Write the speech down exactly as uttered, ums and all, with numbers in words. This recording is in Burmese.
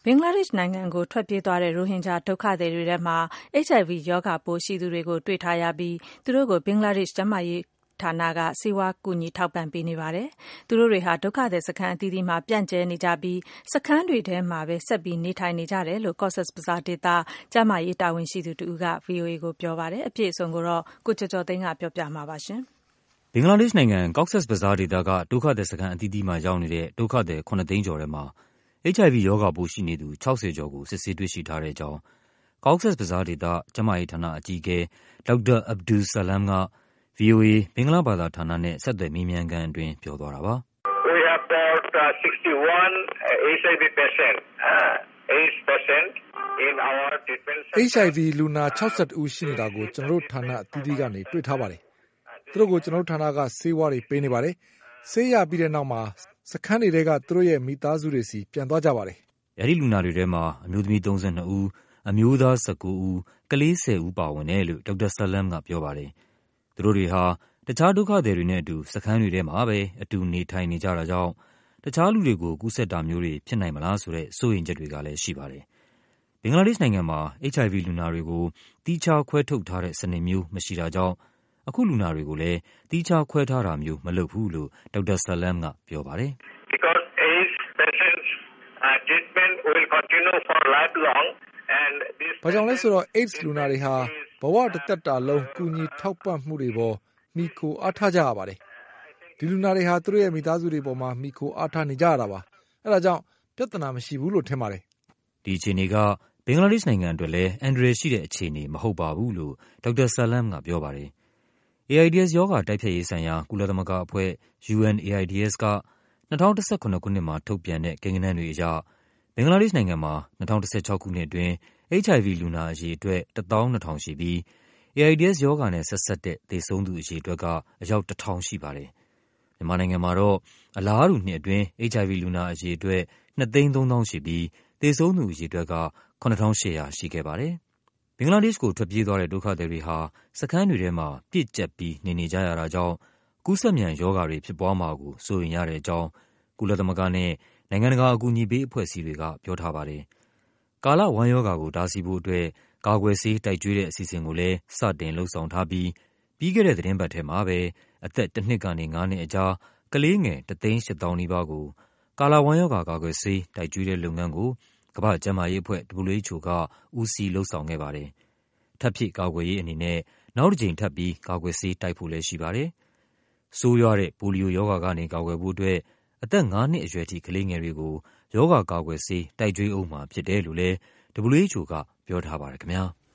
ဘင်္ဂလားဒေ့ရှ်နိုင်ငံကိုထွက်ပြေးသွားတဲ့ရိုဟင်ဂျာဒုက္ခသည်တွေထဲမှာ H I V ရောဂါပိုးရှိသူတွေကိုတွေ့ထားရပြီးသူတို့ကိုဘင်္ဂလားဒေ့ရှ်ကျန်းမာရေးဌာနကဆေးဝါးကူညီထောက်ပံ့ပေးနေပါတယ်။သူတို့တွေဟာဒုက္ခသည်စခန်းအသီးသီးမှာပြန့်ကျဲနေကြပြီးစခန်းတွေထဲမှာပဲဆက်ပြီးနေထိုင်နေကြတယ်လို့ Cox's Bazar ဒေသကျန်းမာရေးတာဝန်ရှိသူတဦးက V O A ကိုပြောပါတယ်။အပြည့်အစုံကိုတော့ကိုကျော်ကျော်သိန်းကပြောပြမှာပါရှင်။ဘင်္ဂလားဒေ့ရှ်နိုင်ငံ Cox's Bazar ဒေသကဒုက္ခသည်စခန်းအသီးသီးမှာရောက်နေတဲ့ဒုက္ခသည်ခုနှစ်သိန်းကျော်ထဲမှာH I V ရောဂါပိုးရှိနေသူခြောက်ဆယ်ကျော်ကိုစစ်ဆေးတွေ့ရှိထားတဲ့အကြောင်း Cox's Bazar ဒေသကျန်းမာရေးဌာနအကြီးအကဲဒေါက်တာ Abdus Salam က V O A ဘင်္ဂလားဘာသာဌာနနဲ့ဆက်သွယ်မေးမြန်းခန်းအတွင်းပြောသွားတာပါ။ We have got uh, sixty-one H I V patients, uh, AIDS patient in our treatment center. H I V လူနာခြောက်ဆယ်ဦးရှိနေတာကိုကျွန်တော်တို့ဌာနအသီးသီးကနေတွေ့ထားပါတယ်။သူတို့ကိုကျွန်တော်တို့ဌာနကဆေးဝါးတွေပေးနေပါတယ်။ဆေးရပြီးတဲ့နောက်မှာစခန်းတွေကသူတို့ရဲ့မိသားစုတွေစီပြန်သွားကြပါတယ်။အဲဒီလူနာတွေထဲမှာအမျိုးသမီးသုံးဆယ်နှစ်ဦး၊အမျိုးသား၁၉ဦး၊ကလေးဆယ်ဦးပါဝင်တယ်လို့ဒေါက်တာဆလမ်ကပြောပါတယ်။သူတို့တွေဟာတခြားဒုက္ခသည်တွေနဲ့အတူစခန်းတွေထဲမှာပဲအတူနေထိုင်နေကြတာကြောင့်တခြားလူတွေကိုကူးစက်တာမျိုးတွေဖြစ်နိုင်မလားဆိုတဲ့စိုးရိမ်ချက်တွေကလည်းရှိပါတယ်။ဘင်္ဂလားဒေ့ရှ်နိုင်ငံမှာ H I V လူနာတွေကိုသီးခြားခွဲထုတ်ထားတဲ့စနစ်မျိုးမရှိတာကြောင့်အခုလူနာတွေကိုလည်းသီးခြားခွဲထားတာမျိုးမလုပ်ဘူးလို့ဒေါက်တာဆလမ်ကပြောပါတယ်။ Because AIDS patients uh, treatment will continue for lifelong and this ဘာကြောင့်လဲဆိုတော့ AIDS လူနာတွေဟာဘဝတစ်သက်တာလုံးကူညီထောက်ပံ့မှုတွေပေါ်မိခိုအားထားကြရပါတယ်ဒီလူနာတွေဟာသူတို့ရဲ့မိသားစုတွေပေါ်မှာမိခိုအားထားနေကြရတာပါအဲဒါကြောင့်ပြဿနာမရှိဘူးလို့ထင်ပါတယ်ဒီအခြေအနေကဘင်္ဂလားဒေ့ရှ်နိုင်ငံအတွက်လည်းအန္တရာယ်ရှိတဲ့အခြေအနေမဟုတ်ပါဘူးလို့ဒေါက်တာဆလမ်ကပြောပါတယ်။ AIDS ရောဂါတိုက်ဖျက်ရေးဆိုင်ရာကုလသမဂ္ဂအဖွဲ့ U N A I D S က၂၀၁၇ခုနှစ်မှာထုတ်ပြန်တဲ့ကိန်းဂဏန်းတွေအရဘင်္ဂလားဒေ့ရှ်နိုင်ငံမှာ၂၀၁၆ခုနှစ်အတွင်း H I V လူနာအရေအတွက်တစ်သောင်းနှစ်ထောင်ရှိပြီး AIDS ရောဂါနဲ့ဆက်စပ်တဲ့သေဆုံးသူအရေအတွက်ကအယောက်တစ်ထောင်ရှိပါတယ်။မြန်မာနိုင်ငံမှာတော့အလားတူနှစ်အတွင်း H I V လူနာအရေအတွက်နှစ်သိန်းသုံးသောင်းရှိပြီးသေဆုံးသူအရေအတွက်ကခုနှစ်ထောင်ရှစ်ရာရှိခဲ့ပါတယ်။ဘင်္ဂလားဒေ့ရှ်ကိုထွက်ပြေးသွားတဲ့ဒုက္ခသည်တွေဟာစခန်းတွေထဲမှာပြည့်ကျပ်ပြီးနေနေကြရတာကြောင့်ကူးစက်မြန်ရောဂါတွေဖြစ်ပွားမှာကိုစိုးရိမ်ရတဲ့အကြောင်းကုလသမဂ္ဂနဲ့နိုင်ငံတကာအကူအညီပေးအဖွဲ့အစည်းတွေကပြောထားပါတယ်။ကာလဝမ်းရောဂါကိုတားဆီးဖို့အတွက်ကာကွယ်ဆေးတိုက်ကျွေးတဲ့အစီအစဉ်ကိုလည်းစတင်လှုပ်ဆောင်ထားပြီးပြီးခဲ့တဲ့သီတင်းပတ်ထဲမှာပဲအသက်တစ်နှစ်ကနေငါးနှစ်အကြားကလေးငယ်တစ်သိန်းရှစ်သောင်းနီးပါးကိုကာလဝမ်းရောဂါကာကွယ်ဆေးတိုက်ကျွေးတဲ့လုပ်ငန်းကိုကမ္ဘာ့ကျန်းမာရေးအဖွဲ့ W H O ကဦးစီးလှုပ်ဆောင်ခဲ့ပါတယ်။ထပ်ဖြည့်ကာကွယ်ရေးအနေနဲ့နောက်တစ်ကြိမ်ထပ်ပြီးကာကွယ်ဆေးတိုက်ဖို့လည်းရှိပါတယ်။ဆိုးရွားတဲ့ပိုလီယိုရောဂါကနေကာကွယ်ဖို့အတွက်အသက်ငါးနှစ်အရွယ်ထိကလေးငယ်တွေကိုရောဂါကာကွယ်ဆေးတိုက်ကျွေးဦးမှာဖြစ်တယ်လို့လည်း W H O ကပြောထားပါတယ်ခင်ဗျာ။